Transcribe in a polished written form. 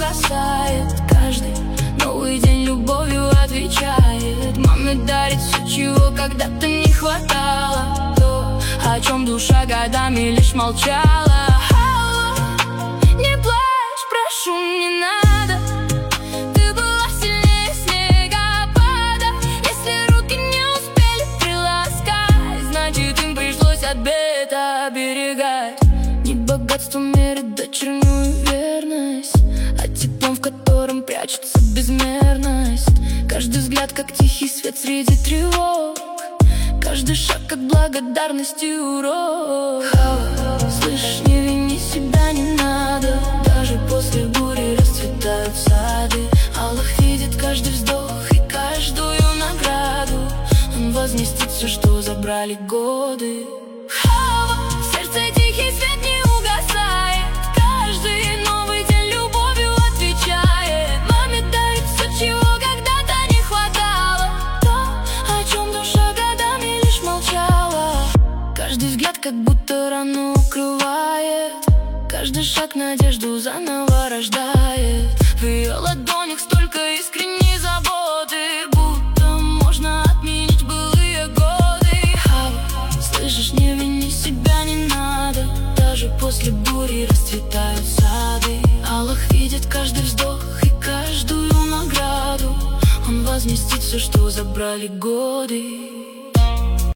угасает. Каждый новый день любовью отвечает. Маме дарит все, чего когда-то не хватало. То, о чем душа годами лишь молчала. Не плачь, прошу, не надо. Ты была сильнее снегопада. Если руки не успели приласкать, значит им пришлось от бед оберегать. Не богатство мерит дочернюю верность, а теплом, в котором прячется безмерность. Каждый взгляд, как тихий свет среди тревог. Каждый шаг, как благодарность и урок. Слышишь, не вини себя, не надо. Даже после бури расцветают сады. Аллах видит каждый вздох и каждую награду. Он возместит все, что забрали годы. В сердце тихий свет не угасает. Каждый новый день любовью отвечает. Маме дарит все, чего когда-то не хватало. То, о чем душа годами лишь молчала. Каждый взгляд как будто рану укрывает. Каждый шаг надежду заново рождает. В ее ладонях столько искренней заботы, будто можно отменить былые годы. Слышишь, не вини себя, не надо. Даже после бури расцветают сады. Аллах видит каждый вздох и каждую награду. Он возместит все, что забрали годы.